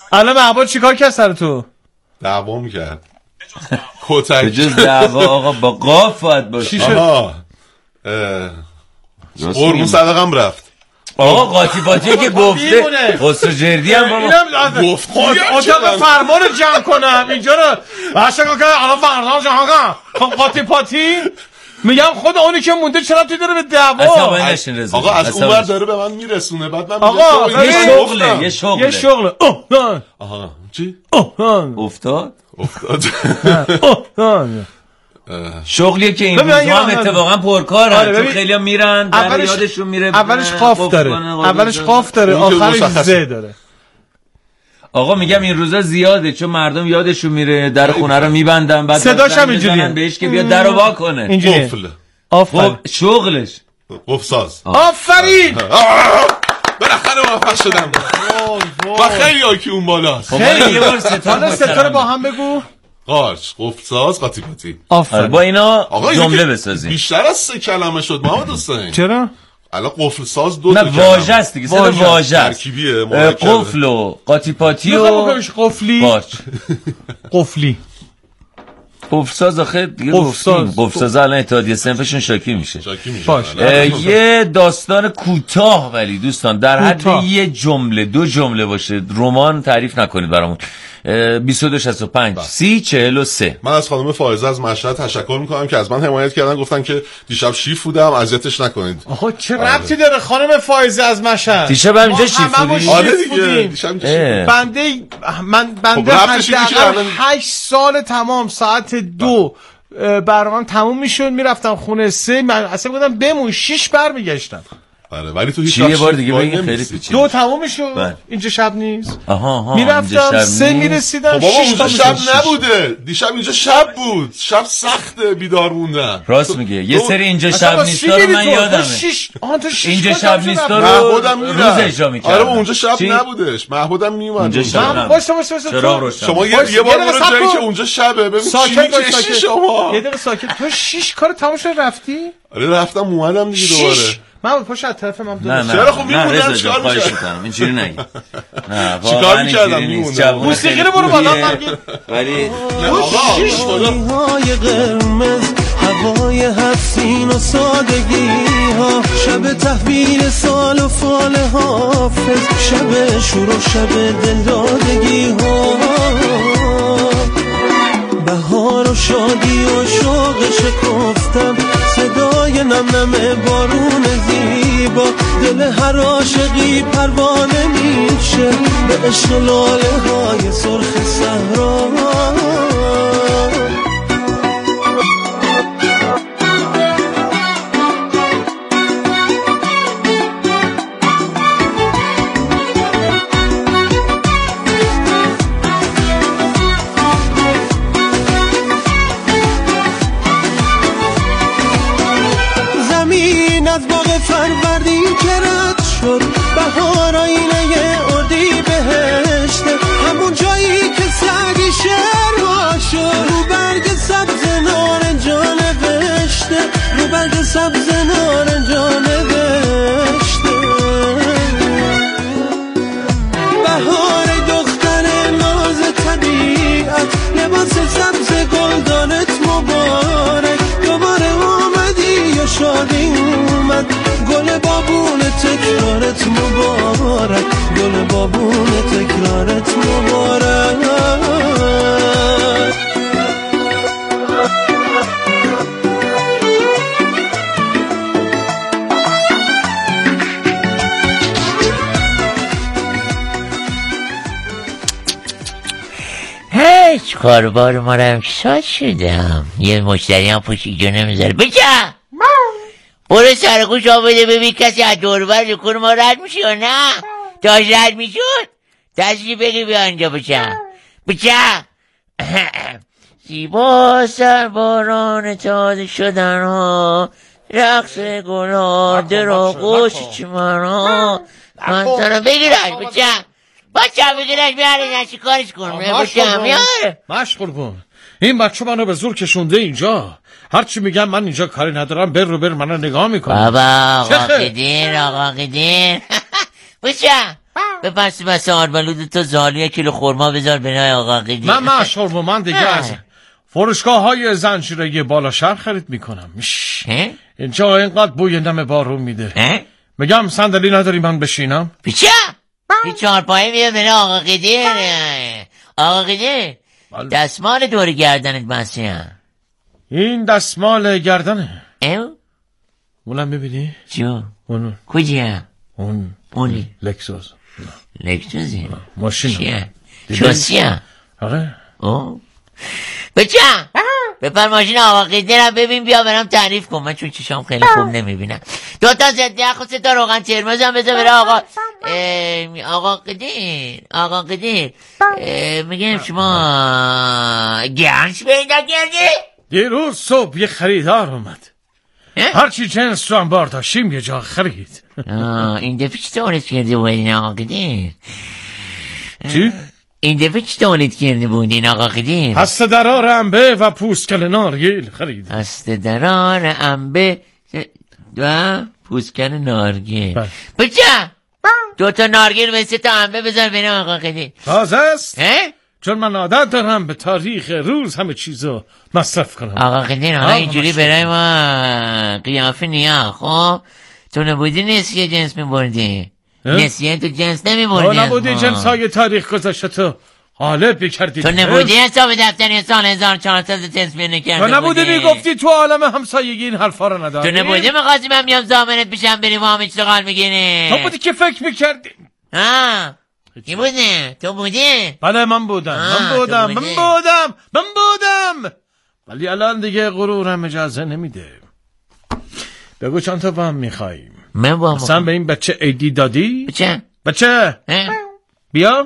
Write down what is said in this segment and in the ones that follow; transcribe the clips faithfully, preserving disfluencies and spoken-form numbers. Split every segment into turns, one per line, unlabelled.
الان محبوب چیکار کرد سر تو؟
دعوا میکرد کتک
به جز دعوا آقا با قاف باید باشه.
آها قربون صدقم رفت
آقا قاطی پاتی که گفته خسرو جردی هم بابا
گفت
اتاق فرمان رو جمع کنم اینجا رو باشه که الان فرمان جمع کنم قاطی پاتی میگم خود اونی که مونده چرا تو داره به دعوا
آقا از اون ور داره به من میرسونه بعد من
آقا یه شغله یه شغله
یه شغله
آها چی
افتاد
افتاد
شغلیه که این روزها هم اتفاقا پرکارن چون خیلی هم میرن در یادشون میره
اولش قاف داره اولش قاف داره آخرش ز داره.
آقا میگم این روزا زیاده چون مردم یادشون میره در خونه رو میبندن بعد
صداش هم اینجوریه
بهش که بیاد درو وا کنه
اینجوریه
آفرین شغلش
قفل ساز
آفرین
بالاخره موفق شدم و خیلی آکی اون بالاست
خیلی یه بار ستاره
ستاره با هم بگو
قارچ قفل ساز قاطی پاتی
آفرین با اینا جمله بسازیم
بیشتر از سه کلمه شد محمد حسین
چرا
الان قفل ساز دو تا
کلمه نه واژه است دیگه صدا واژه است
ترکیبیه
قفل و قاطی پاتی و
قفلی
قارچ
قفلی
قفل ساز آخه دیگه گفتیم قفل ساز الان اتحادیه صنفشون شاکی میشه
شاکی میشه
یه داستان کوتاه ولی دوستان در حد یه جمله دو جمله باشه رمان تعریف نکنید برامون بیست و دو شصت و پنج سی چهل و سه.
من از خانم فائزه از مشهد تشکر میکنم که از من حمایت کردن گفتن که دیشب شیف بودم اذیتش نکنید.
آخه چه ربطی داره خانم فائزه از مشهد
دیشب اینجا شیف بودی؟
آره دیگه دیشب
بنده من بنده حداقل هشت سال تمام ساعت دو برنامه‌ام تموم میشد میرفتم خونه سه من اصلا بودم بمون شش برمیگشتم.
آره ولی تو هیچ
یه بار دیگه بگین خیلی پیچیده
دو تموم میشد اینجا شب نیست.
آها آها
میرفتم سه میرسیدم
شش تا شب نبوده دیشب اینجا شب بود شب سخته بیدار موندن
راست میگه یه سری اینجا شب نیستا رو من یادمه اینجا شب نیستا رو روز اجرا میکردم.
آره اونجا شب نبودش محمودم میومد
اونجا شب
باشه باشه باشه
شما یه بار برو جایی که اونجا شبه ببین چی شما
یه دقیقه ساکت تو شش کار تموم شد رفتی؟
آره رفتم اومدم دیگه دوباره
من پشت از طرف من
نه نه چرا خب میمونم
چیکار می‌کنم اینجوری نگی نه
چیکار می‌کردم میمونم
موسیقی رو برو بالا نگی
ولی آقا
های قرمز هوای حسین و سادگی ها شب تحویل سال و فال حافظ شب شور و شب دلدادگی ها بهار و شادی و شوق شکفتن صدای نم نم بارون زیبا دل هر عاشقی پروانه میشه به عشق لاله های سرخ صحرا فروردین که رد شد بهار آینه اردی بهشته همون جایی که سگی شعر شد رو برگ سبز نارنجا نوشته رو برگ سبز نارنجا نوشته بهار دختر ناز طبیعت لباس سبز گلدانت مبارک دوباره آمدی یا شادی اومد گل بابون تکرارت مبارک گل بابون تکرارت مبارک
هیچ کاربار ما رو هم شاد شدم یه مشتری هم پوشی جو نمیذاره بچه برو سرگوش آباده ببین کسی از دوربر رکور ما رد میشه یا نه داشت رد میشد دستی بگی بیا اینجا بچه بچه زیبا سرباران تازه شدن ها رقص گلها درا گوش چمن ها من ترم بگیرش بچه بچه بگیرش بیاره نشی کارش کن بچه میاره
مشغول کن این بچه منو به زور کشونده اینجا هرچی میگم من اینجا کاری ندارم بر رو بر منو نگاه میکنه
بابا آقا قدیر آقا قدیر بچه به پس بس آربالود تو زالی یک کیلو خورما بذار بنای آقا قدیر.
من مشهور و من دیگه از فروشگاه های زنجیره بالا شهر خرید میکنم. اینجا اینقدر بوی نم بارون میده. میگم صندلی نداری من بشینم؟
بیچه این چهار پایه میاد بنای آقا قدیر. آقا قدیر دستمال دور گردنت بسیم.
این دستمال گردنه.
او؟
اونم ببینی؟
چیو؟
اون
کجا؟
اون
اونی؟
لکسوس.
لکسوسی؟
ماشین
چیه؟ شاسیه؟
آره.
او؟ بچه بپر ماشین آقا قدیرم ببین بیا برام تعریف کن. من چون چشام خیلی خوب نمیبینم. دو تا ضد یخ و سه تا روغن ترمز هم بذار بره آقا آقا قدیر. آقا قدیر میگم شما گنج پیدا کردی؟
دیروز صبح یه خریدار اومد. هرچی جنس رو هم بار داشتیم یه جا خرید.
این دفعه چی تولید کرده بودین آقا قدیر؟
چی؟
این دفعه چی تولید کرده بودین آقا قدیر؟
هسته درار انبه و پوستکل نارگیل خرید.
هسته درار انبه و پوستکل نارگیل. بچه دو تا نارگیل و سه تا انبه بذار بین آقا قدیر.
تازه است؟ چون من عادت دارم به تاریخ روز همه چیزو مصرف کنم.
آقا قدیر حالا اینجوری برای ما قیافه نیا. خب تو نبودی نسیه جنس میبردی؟ نسیه تو جنس نمیبردی؟
تو نبودی جنس های تاریخ گذاشته تو غالب بکردی.
تو نبودی حساب دفتری سال هزار و چهارصد تصویر نکرده
تو نبودی میگفتی تو عالم همسایگی این حرفا رو نداری؟
تو نبودی میخواستی من بیام زامنت بشم بریم و همه چیز قال میگیری؟
تو بودی که فکر میکردی.
ها کی بوده؟ تو بودی؟
بله من بودم. من بودم. من بودم. من بودم. ولی الان دیگه غرورم اجازه نمیده. بگو چند تا وام میخوایی؟
من وام
مثلا به این بچه ایدی دادی؟
بچه
بچه بیا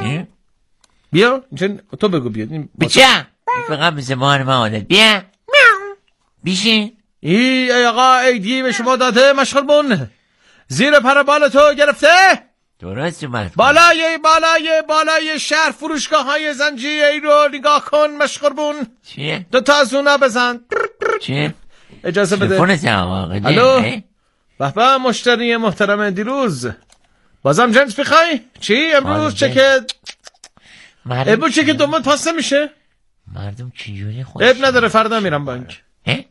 بیا تو بگو بیا
بچه فقط به زمان ما عادت بیا بیشین.
ای آقا ایدی به شما داده مشغول بون زیر پر بال تو گرفته.
درست اومد
بالای بالای بالای شهر فروشگاه های زنجیره رو نگاه کن مشغول بون.
چیه؟
دو تا از اونا بزن.
چیه؟
اجازه بده.
تلفنت آقا
الو بابا مشتری محترم دیروز بازم جنس میخوای؟ چی امروز چکه امروز چکه دومت پاس نمیشه؟
مردم چجوری خوش
اب نداره فردا میرم بانک.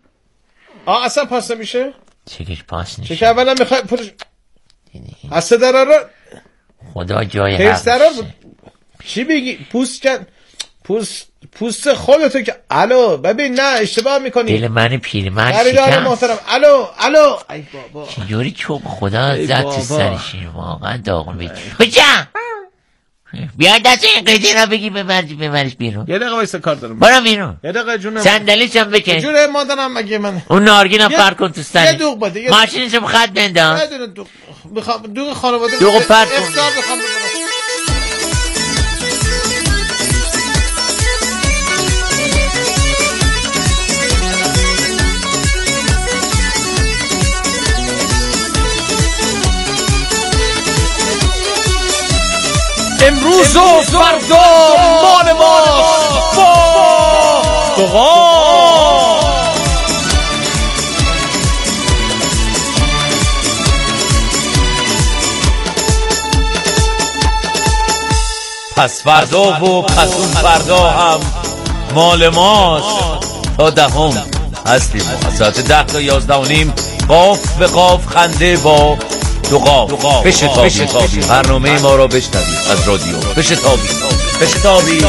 آه اصلا پاس نمیشه؟
چکش پاس نمیشه.
چکه اولا میخوای پولش هسته درارا
خدا جای حق
بود. چی بگی؟ پوست کن پوست پوست خودتو که الو ببین نه اشتباه میکنی.
دل من پیرمرد
خریدار محترم الو الو ای بابا
چجوری چوب خدا زد تو سرشین واقعا داغون بگی. بچه بیا دست این قیدی را بگی ببرش ببرش بیرون.
یه دقیقه وایسا کار دارم.
برم بیرون.
یه دقیقه جونم.
صندلیش هم بکن.
جوره مادرم مگه من.
اون نارگینا پر کن تو سر.
یه دوغ بده.
ماشینش هم خط بنداز.
یه دونه دوغ. میخوام دوغ خانواده.
دوغ پر کن.
افطار میخوام بزنم. امروز و فردا مال ماست با دوغا.
پس فردا و پس اون فردا هم مال ماست تا دهم هستیم. ساعت ده تا یازده و نیم قاف به قاف خنده با دوغا. بشتابی برنامه ما را بشنوید از رادیو. بشتابی بشتابی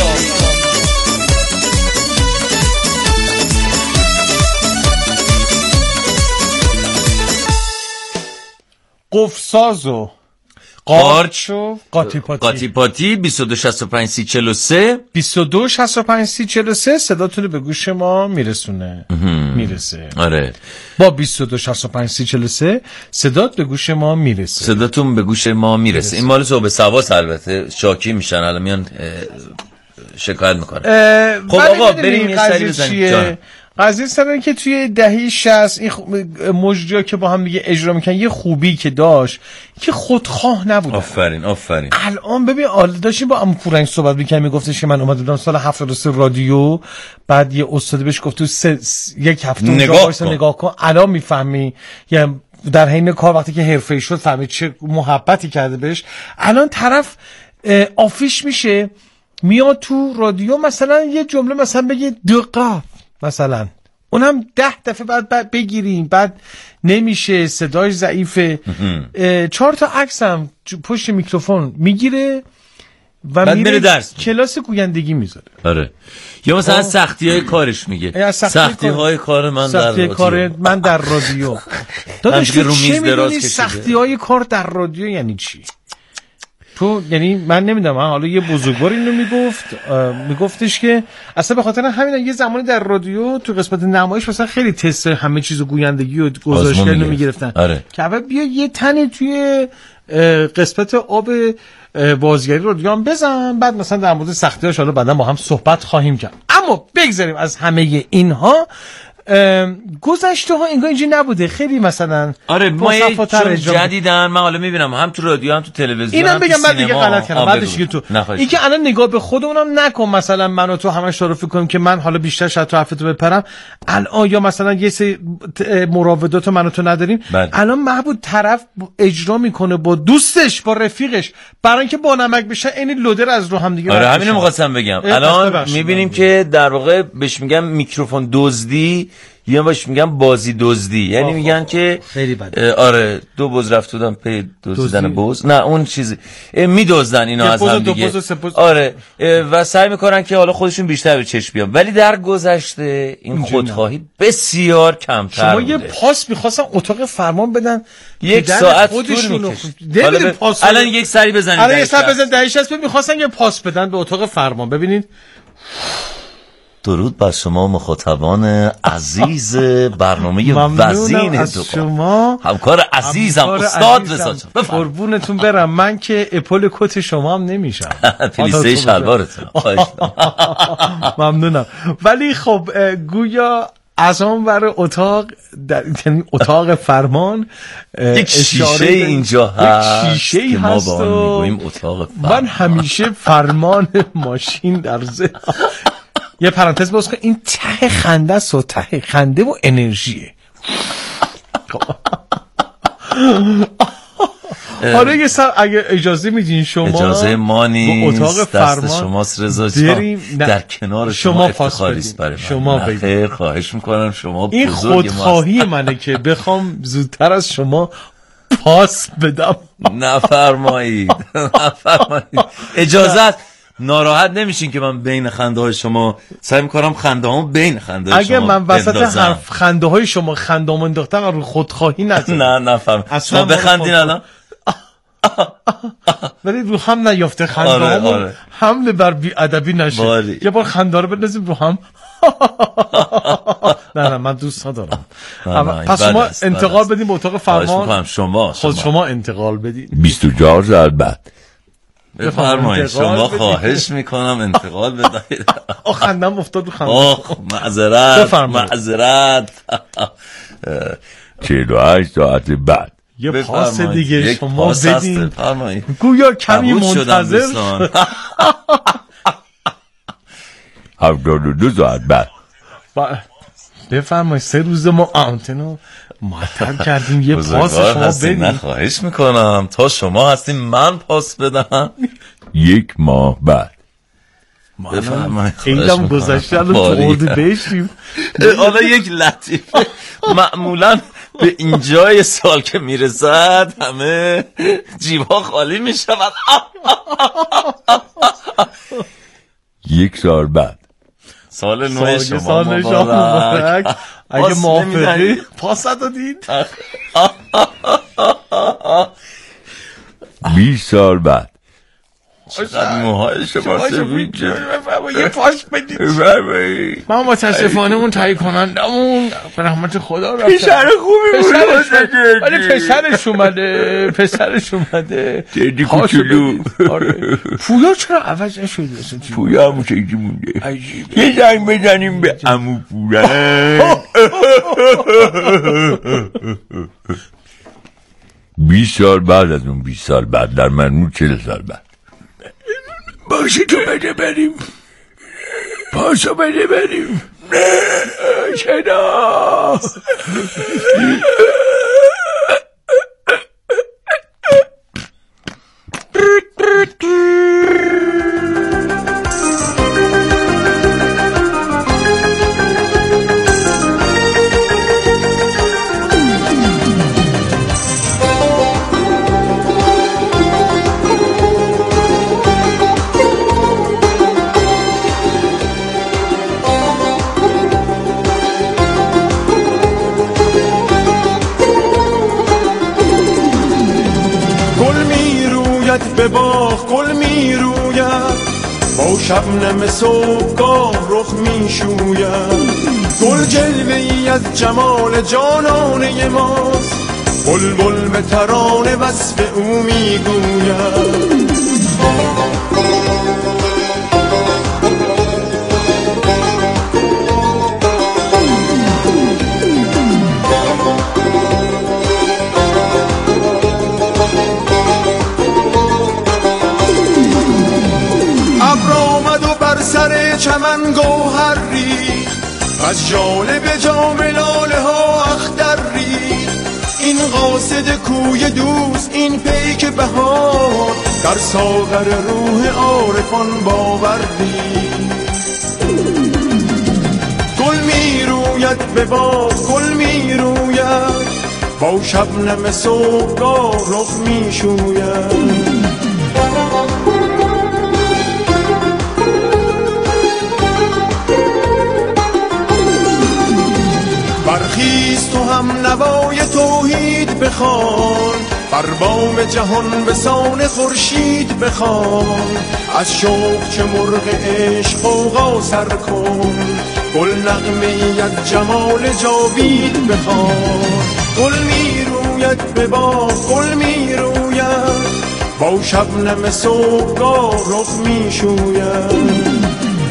قفسازو
قارچو
قاطی پاتی
قاطی پاتی بیست و دو شصت و پنج سی چهل و سه
بیست و دو شصت و پنج سی چهل و سه صداتون به گوش ما میرسونه. میرسه.
آره
با بیست و دو شصت و پنج سی چهل و سه صدات به گوش ما میرسه.
صداتون به گوش ما میرسه. این مال صبح سواس البته شاکی میشن الان میان شکایت میکنه. خب آقا بریم یه سری بزنیم.
قضیه سر که توی دهه شصت این مجری‌ها که با هم دیگه اجرا میکنن یه خوبی که داشت که خودخواه نبود.
آفرین آفرین.
الان ببین آل داشتیم با عمو پورنگ صحبت می‌کردیم میگفتش که من اومده بودم سال هفتاد و سه رادیو بعد یه استاد بهش گفت تو سه یک هفته
نگاه کن
نگاه کن الان میفهمی. یه در حین کار وقتی که حرفه‌ای شد فهمید چه محبتی کرده بهش. الان طرف آفیش میشه میاد تو رادیو مثلا یه جمله مثلا بگه دقیق مثلا، اونم ده دفعه بعد, بعد بگیریم، بعد نمیشه، صداش ضعیفه. چهار تا عکس هم پشت میکروفون میگیره و میره درس کلاس گویندگی میذاره.
آره. یا مثلا سختی های کارش میگه، سختی های کار من در رادیو،
کار من در رادیو. داداش تو چه میدونی سختی های کار در رادیو یعنی چی؟ تو یعنی من نمیدونم، حالا یه بزرگوار اینو میگفت میگفتش که اصلا به خاطر همین یه زمانی در رادیو تو قسمت نمایش مثلا خیلی تست همه چیزو گویندگی و گزارشگر اینو میگرفتن.
آره.
که اول بیا یه تنی توی قسمت آب بازیگری رادیو هم بزن، بعد مثلا در مورد سختی‌هاش حالا بعدا با هم صحبت خواهیم کرد. اما بگذاریم از همه اینها، گذشته ها انگار اینجوری نبوده، خیلی مثلا
آره ما یه جدیدن من حالا میبینم هم تو رادیو هم تو تلویزیون
اینم بگم بعد دیگه غلط کردم بعدش که تو این که الان نگاه به خودمونم نکن، مثلا من و تو همش تعارف کنیم که من حالا بیشتر شاید تو حرفتو بپرم الان، یا مثلا یه سری مراودات من و تو نداریم بله. الان محبود طرف اجرا میکنه با دوستش با رفیقش برای اینکه با نمک بشه این لودر از رو هم دیگه.
آره همینو می‌خواستم بگم. الان میبینیم که در واقع بهش میگم میکروفون دزدی یا باش میگم بازی دزدی، یعنی میگن که
خیلی بده.
آره دو بز رفت بودن پی دزدیدن بز، نه اون چیزی میدزدن اینا از هم دیگه. آره و سعی میکنن که حالا خودشون بیشتر به چشم بیان، ولی در گذشته این خودخواهی بسیار کمتر
شما بوده. یه پاس میخواستن اتاق فرمان بدن
یک ساعت طول میکشید. الان یک سری بزنید،
الان یک سری بزنید دهش هست میخواستن یه پاس بدن به اتاق فرمان. ببینید
درود بر شما مخاطبان عزیز برنامه وزین
شما،
همکار عزیزم استاد رضا.
قربونتون برم، من که اپول کت شما هم نمیشم
پلیسه شلوارتون.
ممنونم. ولی خب گویا از اون ور اتاق در یعنی اتاق فرمان
یک شیشه اینجا هست،
شیشه
که ما با آن میگوییم اتاق فرمان.
من همیشه فرمان ماشین در ذهن. یه پرانتز باز کن، این ته خنده است و ته خنده و انرژیه. حالا یه سر اگه اجازه میدین شما،
اجازه ما نیست، اتاق فرمان دست شماست رضا جان، در کنار شما, شما افتخاری است برای من.
شما
خیر خواهش میکنم، شما
این خودخواهی منه که بخوام زودتر از شما پاس بدم.
نفرمایید نفرمایید اجازت. ناراحت نمیشین که من بین خنده های شما سعی میکنم خنده هامو بین خنده های شما
اگه من وسط حرف خنده های شما خنده هامو انداختم رو خودخواهی نزدم.
نه نفهم شما بخندین الان
ولی رو هم نیافته خنده
آره،
هامو
آره.
حمله بر بی ادبی نشه
باری.
یه بار خنده رو بندازیم رو هم. نه نه من دوست ندارم. پس شما انتقال بدیم به اتاق فرمان.
شما
خود شما انتقال بدید.
بیست و چهار ساعت بعد
بفرمایید. شما خواهش میکنم انتقال بدید.
آخ خندم افتاد رو خنده.
آخ معذرت معذرت.
چهل و هشت ساعت بعد
یه پاس دیگه شما بدین.
بفرمایید.
گویا کمی منتظر
هفتاد و دو ساعت بعد
بفرمایید. سه روز ما آنتنو معطل کردیم، یه پاس شما بدین.
نه خواهش میکنم، تا شما هستیم من پاس بدم.
یک ماه بعد
بفرمایید.
خیلی‌ام گذشته الان تو اردیبهشتیم.
حالا یک لطیفه معمولا به اینجای سال که میرسد همه جیبها خالی میشود.
یک سال بعد
سال نو شما مبارک.
اگه موافقی پاس دادین.
بیست سال بعد
چقدر موهای شما سفید
یه پاس بدید. من متاسفانه اون تایی کنندمون به رحمت خدا رفت.
پسر خوبی بود
ولی پسرش اومده پسرش اومده
جدی کوچولو.
پویا چرا عوض نشده؟
پویا همون شکلی مونده. یه زنگ بزنیم به عمو پورن. بیست سال بعد از اون بیست سال بعد در مجموع چهل سال بعد. باشه تو بده بریم، پاسو بده بریم. نه چرا
به باغ گل می روید، با شبنم صبحگاه رخ می شوید. گل جلوه ای از جمال جانانه ماست، بلبل به ترانه وصف او می گوید. سر چمن گوهر ریخت، از ژاله به جام لاله ها اختر ریخت. این قاصد کوی دوست، این پیک بهار، در ساغر روح عارفان باور ریخت. گل می روید به باغ گل می روید، با شبنم صبحگاه رخ می شوید. برخیز تو هم نوای توحید بخوان، بر بام جهان به سان خورشید بخوان. از شوق چه مرغ عشق غوغا سر کن، گل نغمه ای از جمال جاوید بخوان. گل می روید به باغ گل می روید، با شبنم صبحگاه رخ می شوید.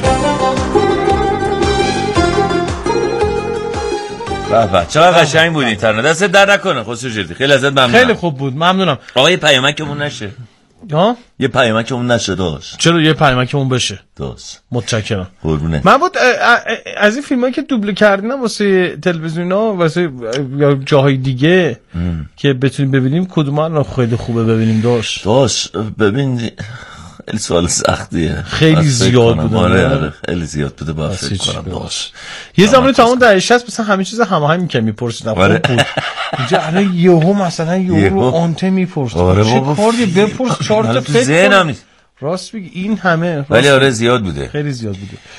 بابا چقدر قشنگ بود این ترانه، دست در نکنه خسرو جدی، خیلی ازت ممنونم.
خیلی خوب بود، ممنونم.
آقا یه پیامکمون نشه.
ها
یه پیامکمون نشه داش.
چرا یه پیامکمون بشه
داش؟
متشکرم.
قربونه.
من بود از این فیلمایی که دوبله کردین واسه تلویزیونا واسه یا جاهای دیگه ام. که بتونیم ببینیم کدوم الان خیلی خوبه ببینیم داش.
داش ببین خیلی سوال سختیه،
خیلی زیاد بوده.
آره آره خیلی زیاد بوده با فکر کنم داش.
یه زمانی تا اون دهه شصت مثلا همه چیز هماهنگ می‌کردم می‌پرسیدم خوب بود. اینجا الان یهو مثلا یهو آنته می‌پرسه چه کاری بپرس چهار تا فکر نیست. راست میگی این همه.
ولی آره زیاد بوده،
خیلی زیاد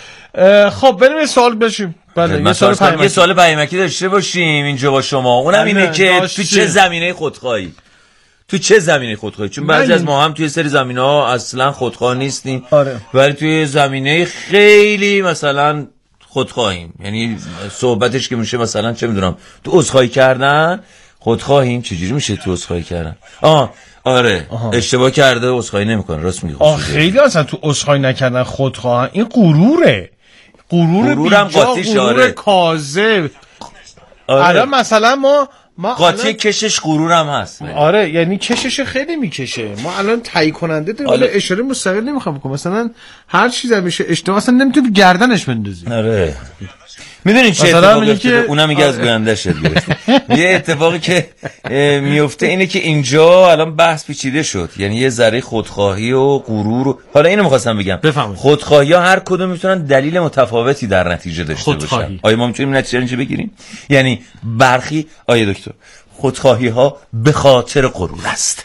بوده. خب بریم یه سوال بشیم. بله یه سوال پیامکی،
یه سوال پیامکی داشته باشیم اینجا با شما. اونم اینه که تو چه زمینه خودخواهی تو چه زمینه خودخواهی؟ چون بعضی از ما هم توی سری زمینه‌ها اصلا خودخواه نیستیم.
آره.
ولی توی زمینه خیلی مثلا خودخواهیم، یعنی صحبتش که میشه مثلا چه میدونم تو عذرخواهی کردن خودخواهیم. چجوری میشه تو عذرخواهی کردن؟ آه آره آها. اشتباه کرده عذرخواهی نمیکنه. راست میگه.
آه خیلی اصلا تو عذرخواهی نکردن خودخواهن، این غروره. غرور
غرورم قاطی
غرور کاذب.
آره.
الان مثلا ما ما
قاطی الان... کشش غرورم هست.
آره یعنی کشش خیلی میکشه. ما الان تایید کننده داریم ولی اشاره مستقل نمیخوام بکنم. مثلا هر چیزی میشه اشتباه اصلا نمیتونی گردنش بندازی.
آره میدونید چه اتفاقی که اونم میگه از گوینده شد گرفت. یه اتفاقی که میفته اینه که اینجا الان بحث پیچیده شد، یعنی یه ذره خودخواهی و غرور و... حالا اینو می‌خواستم بگم
بفهمید.
خودخواهی ها هر کدوم میتونن دلیل متفاوتی در نتیجه داشته باشن. آیا ما میتونیم نتیجه اینجا بگیریم؟ یعنی برخی آیا دکتر خودخواهی ها به خاطر غرور است،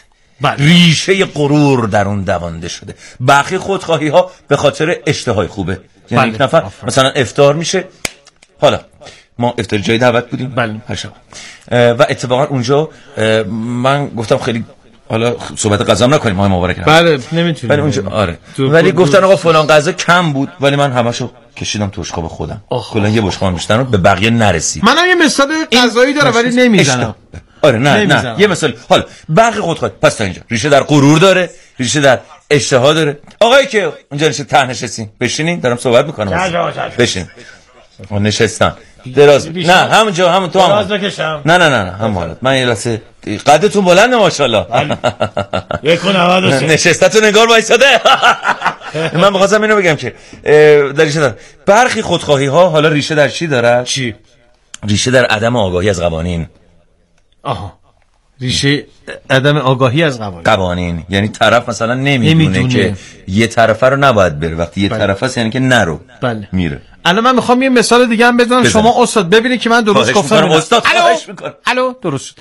ریشه غرور در اون دوانده شده. برخی خودخواهی ها به خاطر اشتهای خوبه، یعنی یک نفر مثلا افطار میشه، حالا ما افطار جای دعوت بودیم
بله
هر شب و اتفاقا اونجا من گفتم خیلی حالا صحبت غذا نکنیم ما مبارک
بله نمیتونیم
ولی اونجا آره ولی گفتن آقا فلان غذا کم بود ولی من همشو کشیدم تو بشقاب خودم، کلا یه بشقاب میشتن به بقیه نرسید.
منم یه مثال غذایی دارم ولی نمیزنم.
آره نه نمیزنم. نه یه مثال حالا برخی خودخواه پس تا اینجا ریشه در غرور داره، ریشه در اشتها داره. آقایی که اونجا نشه ته نشستین بشینین دارم صحبت میکنم بشین و نشستن دراز نه همونجا همون تو هم
بکشم.
نه نه نه نه هم حالت من یه لحظه قدتون بلنده ماشاءالله
یک و نود و سه
نشستتون نگار وایساده. من می‌خواستم اینو بگم که در ریشه در برخی خودخواهی ها حالا ریشه در چی داره؟
چی؟
ریشه در عدم آگاهی از قوانین.
آها ریشه عدم آگاهی از قوانین.
قوانین یعنی طرف مثلا نمیدونه که یه طرفه رو نباید بره، وقتی یه طرفه است یعنی که نرو
بله.
میره.
الان من میخوام یه مثال دیگه هم بزنم بزن. شما استاد ببینید که من درست گفتم.
استاد خواهش میکنم.
الو درست.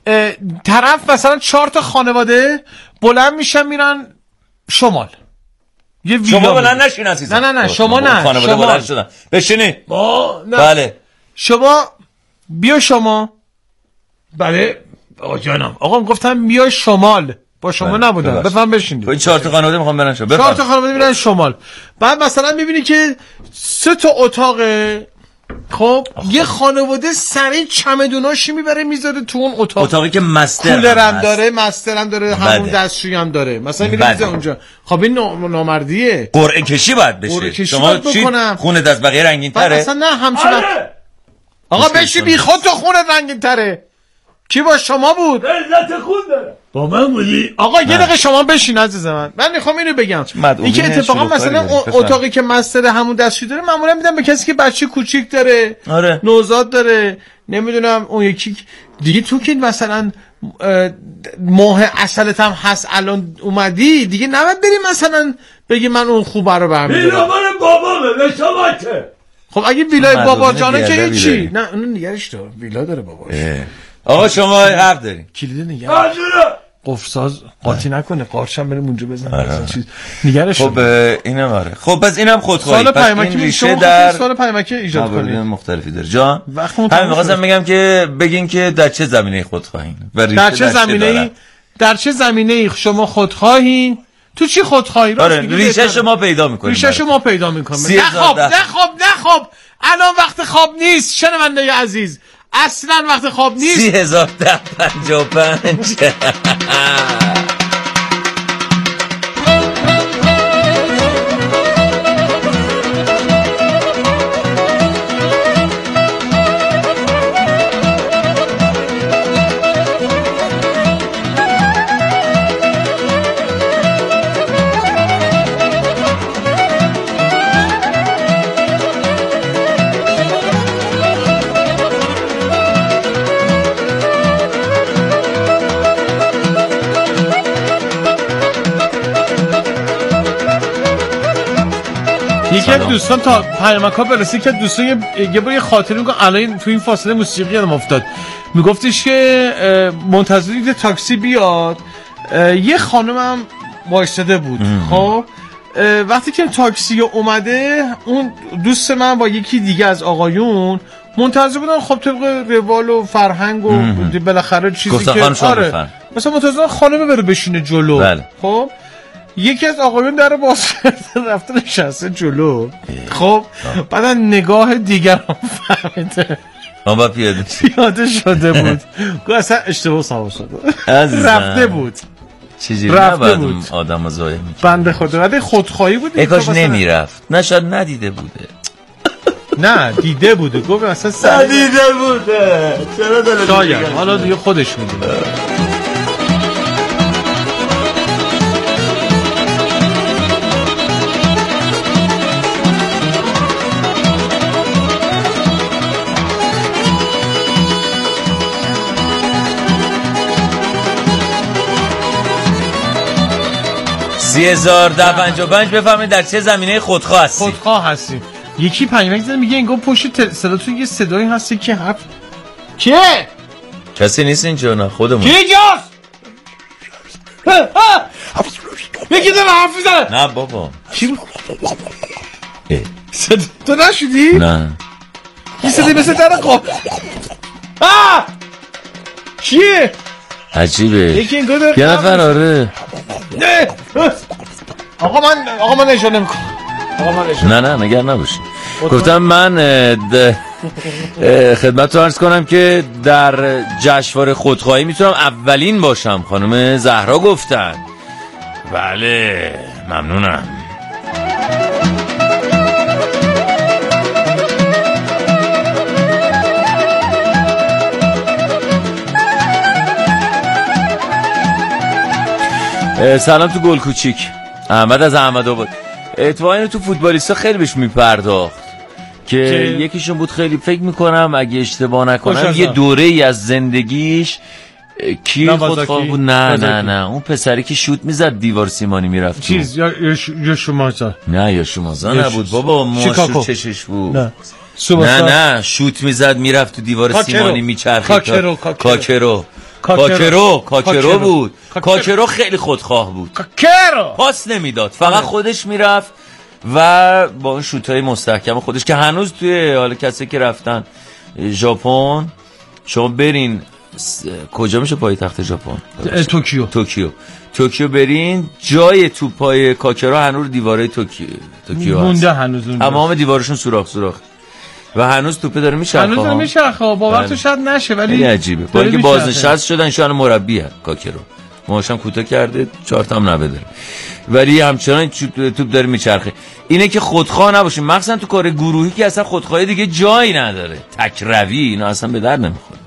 طرف مثلا چهار تا خانواده بلند میشن میرن شمال. یه ویلا
شما بلند نشین عزیزم.
نه نه نه شما نه.
خانواده بلند شدن. بشینید. بله.
شما بیا شما. بله آقا جانم. آقا گفتم بیا شمال. با شما نبودن. بفهم بشین.
این چهار تا خانواده میخوام برن شمال.
چهار تا خانواده میرن شمال. بعد مثلا میبینی که سه تا اتاقه. خب یه خانواده سریع چمدوناشی میبره میذاره تو اون اتاق.
اتاقی که مستر
کولرم داره، مسترم داره، همون دستشویی هم داره. مثلا میره اونجا. خب این نامردیه.
قرعه کشی باید بشه. شما چی خونه دست بقیه رنگین تره؟
اصلا نه همچین آقا بشی بی خود تو خونه رنگین تره. کی با شما بود؟
عزت خون داره. با من بودی؟
آقا یه دقیقه شما بشین عزیز من. من میخوام اینو بگم. این که اتفاقا مثلا اتاقی که مستر همون دستشویی داره معمولا میدن به کسی که بچه کوچیک داره.
آره.
نوزاد داره. نمیدونم اون یکی دیگه تو که مثلا ماه عسلت هم هست الان اومدی دیگه نباید بریم مثلا بگی من اون خوبه رو برمی‌دارم.
ویلا مال بابامه به شما چه؟
خب اگه ویلای بابا جانه که چی؟ نه اونو نگرش دار. ویلا داره باباش.
آقا شما حرف دارین.
کلید نگرش. قفساز قاطی نکنه قارچم بریم اونجا بزنه چیز نگرش.
خب اینم آره. خب پس اینم خودخواهی.
سال پیامکی میشه در سال پیامکی ایجاد کنید.
مختلفی داره. جان همین می‌خواستم بگم که بگین که در چه زمینه خودخواهین.
در چه زمینه‌ای؟ در چه زمینه‌ای شما خودخواهین؟ تو چی خودخواهی؟
آره ریشه شما پیدا می‌کنیم.
ریشه شما پیدا می‌کنیم. نه خب نه خب نه خب الان وقت خواب نیست شنونده عزیز. اصلا وقت خواب نیست.
سی هزار ده پنجاه و پنج
یکی از دوستان تا پیامک‌ها برسید که دوستان یه بار یه خاطره میگه الان تو این فاصله موسیقی یادم افتاد میگفتش که منتظر یه تاکسی بیاد یه خانمم وایساده بود. خب وقتی که تاکسی اومده اون دوست من با یکی دیگه از آقایون منتظر بودن خب طبق روال و فرهنگ و بالاخره چیزی که آره مثلا منتظر خانم بره بشینه جلو.
بله.
خب یکی از آقایون در باز کرده رفته نشسته جلو. خب بعدا نگاه دیگران فهمیده
ما پیاده
پیاده شده بود. گفت اصلا اشتباه سوا شده رفته بود
چیزی رفته بود آدم زایه میکنه
بنده خدا. ولی خودخواهی بود.
اکاش نمیرفت نه شاید ندیده بوده.
نه دیده بوده. گفت اصلا
ندیده بوده چرا دلت
شاید حالا دیگه خودش میدونه.
سی هزار ده پنجاه و پنج بفهمید در چه زمینه خودخواه هستی.
خودخواه هستی. یکی پیامک زد میگه انگار پشت صداتون یه صدایی هستی که حرف کیه؟
کسی نیست اینجا نه خودمون.
کی اینجاست؟ یکی داره حرف میزنه.
نه بابا.
کی بود؟ تو نشدی؟
نه.
یه صدایی مثل در قاب. آه! کیه؟
عجیبه.
یکی انگار داره
یه نفر آره.
نه آقا من آقا من نشون نمیکنم. آقا من نشون
نه نه نگر نباشی. گفتم من خدمت رو عرض کنم که در جشنواره خودخواهی میتونم اولین باشم. خانم زهرا گفتن. بله ممنونم. سلام تو گل کوچیک احمد از احمد آباد. اتفاقا تو فوتبالیستا خیلی بهش میپرداخت که یکیشون بود خیلی فکر میکنم اگه اشتباه نکنم یه دوره ای از زندگیش کی خودخواه بود. نه نه نه اون پسری که شوت میزد دیوار سیمانی میرفت
چیز یا یوشومازا.
نه یوشومازا نبود بابا موهاش چشش بود.
نه
نه نه شوت میزد میرفت تو دیوار سیمانی میچرخید.
کاکرو
کاکرو کاکرو کاکرو بود. کاکرو خیلی خودخواه بود.
کاکرو
پاس نمیداد فقط خودش میرفت و با اون شوتای مستحکم خودش که هنوز توی حالا کسی که رفتن ژاپن شما برین کجا میشه پایتخت ژاپن؟
توکیو.
توکیو توکیو برین جای توپای کاکرا هنوز دیواره توکیو توکیو
مونده هنوز اونجا.
تمام دیوارشون سوراخ سوراخ و هنوز توپه داره میچرخه.
هنوز داره میچرخه باور تو شاید نشه ولی
عجیبه. با اینکه بازنشست شدن شان مربی هست کاکرو. موهاشم کوتاه کرده چهار تا هم نبه داره. ولی همچنان توپ داره میچرخه. اینه که خودخواه نباشیم مخصوصا تو کار گروهی که اصلا خودخواهی دیگه جایی نداره. تک روی اینا اصلا به درد نمیخوره.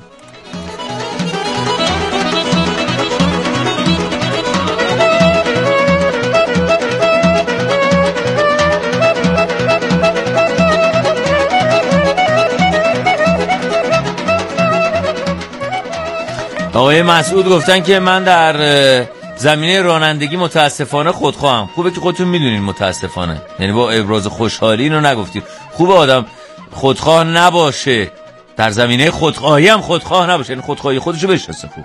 آقای مسعود گفتن که من در زمینه رانندگی متاسفانه خودخواهم. خوبه که خودتون میدونین متاسفانه، یعنی با ابراز خوشحالی اینو نگفتید. خوبه آدم خودخواه نباشه، در زمینه خودخواهی هم خودخواه نباشه، یعنی خودخواهی خودشو بشناسه. خوب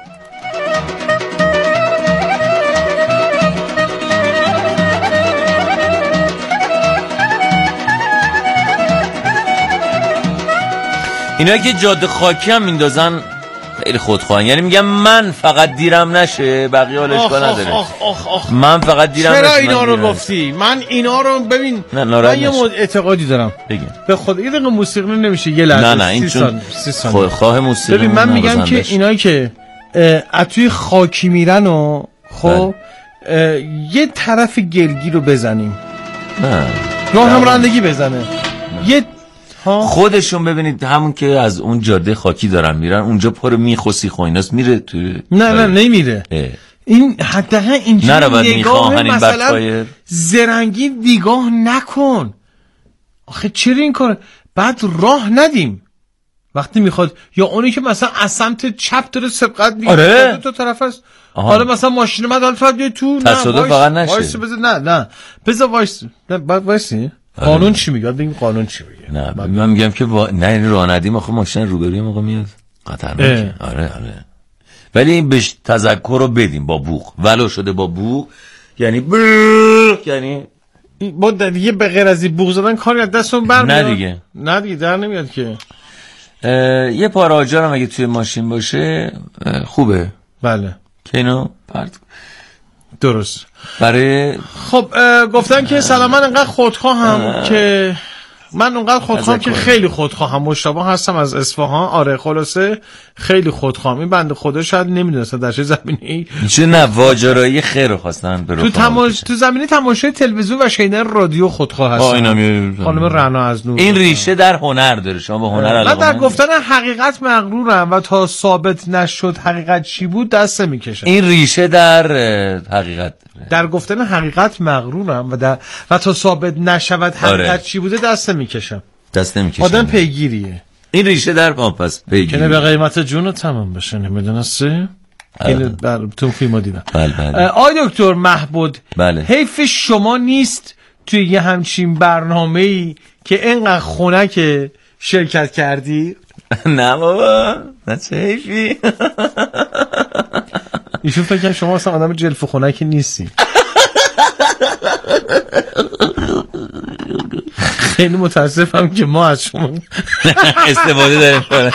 اینا که جاده خاکی هم میندازن خیلی خودخواهن، یعنی میگم من فقط دیرم نشه بقیه حال اشکال نداره.
آخ آخ آخ.
من فقط دیرم نشه.
چرا اینا رو گفتی؟ من اینا رو ببین
نه
من یه مود اعتقادی دارم
بگیم
به خود یه دقیقه موسیقی نمیشه یه لحظه.
نه نه این چون خواه موسیقی.
ببین من میگم که اینایی که از توی خاکی میرن و خب یه طرف گلگی رو بزنیم،
نه
راه هم رانندگی بزنه یه
خودشون ببینید همون که از اون جاده خاکی دارن میرن اونجا پر میخوسی خویناست میره تو.
نه نه نمیره اه. این حداقل اینجوری نگاه مثلا زرنگی نگاه نکن. آخه چرا این کار بعد راه ندیم وقتی میخواد، یا اونی که مثلا از سمت چپ داره سبقت میگه
آره.
تو طرف است. حالا مثلا ماشین من حالا فقط تو
نه تصادف فقط نشه
وایس بذار نه نه بذار وایس نه بعد وایسی قانون چی میگه؟ بگیم قانون چی میگه؟
نه من میگم که با... نه این راه ندیم آخه ماشین روبروی موقع میاد خطرناکه. آره آره ولی این بهش تذکر رو بدیم با بوق ولو شده با بوق، یعنی بوق یعنی
با دیگه به غیر از این بوق زدن کاری از دستون برمیاد.
نه دیگه
نه دیگه در نمیاد که
یه پاره آجر هم اگه توی ماشین باشه خوبه.
بله
که اینو پرت
درست
برای
خب گفتن که سلام من انقدر خودخواهم که من اونقدر خودخواهم که خیلی خودخواهم مشتبه هستم از اصفهان. آره خلاصه خیلی خودخواهم. این بنده خدا شاید نمیدونست در چه زمینه‌ای
چه نه واجرایی خیر خواستن برو
تو تماش تو زمینه تماشای تلویزیون و شنیدن رادیو خودخواه هستن.
آ اینا می
خانم رعنا از نور
این ریشه در هنر داره. شما به هنر علاقه
من در گفتن حقیقت مغرورم و تا ثابت نشد حقیقت چی بود دست میکشم.
این ریشه در حقیقت
در گفتن حقیقت مغرورم و در و تا ثابت نشود حقیقت آره. چی بوده دست نمیکشم.
دست نمیکشم.
آدم پیگیریه.
این ریشه در پاپس پیگیری
کنه به قیمت جون تمام بشه نمیدونسته. این در تو فیلم دیدم.
بله بله.
آی دکتر محمود
بله.
حیف شما نیست توی یه همچین برنامه‌ای که اینقدر خنک شرکت کردی؟
نه بابا نه چه حیفی.
ایشون فکر کنم شما اصلا آدم جلف و خنکی نیستی. خیلی متاسفم که ما از شما
استفاده داریم.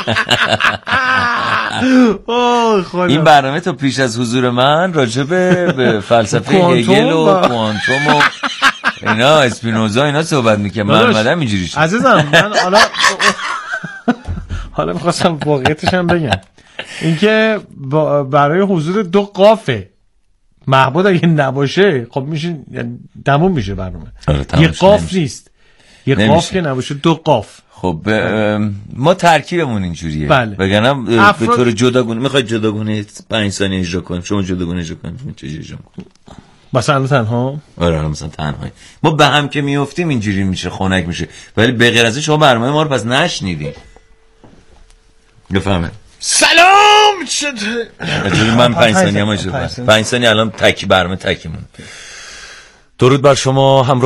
این برنامه تا پیش از حضور من راجع به فلسفه هگل و کوانتوم و اینا اسپینوزا اینا صحبت میکنم. من اومدم اینجوری شد
عزیزم. من حالا حالا میخواستم واقعیتش هم بگم اینکه برای حضور دو قافه محبود اگه نباشه خب میشه دمون میشه برنامه. یه قاف نیست یه قاف که نباشه دو قاف.
خب ما ترکیبمون اینجوریه.
بله.
بگنم افراد... به طور جداگونه میخواید جداگونه پنج ثانیه اجرا کنیم شما جداگونه اجرا کنیم چه اجرا کنیم
مثلا تنها؟
آره مثلا تنها ما به هم که میافتیم اینجوری میشه خنک میشه. ولی به غیر از این شما برنامه ما رو پس نشنیدین. بفهمه
سلام شد
من پنج ثانیه ما اجرا کنم. پنج ثانیه الان تکی برنامه تکیمون. درود بر شما همراه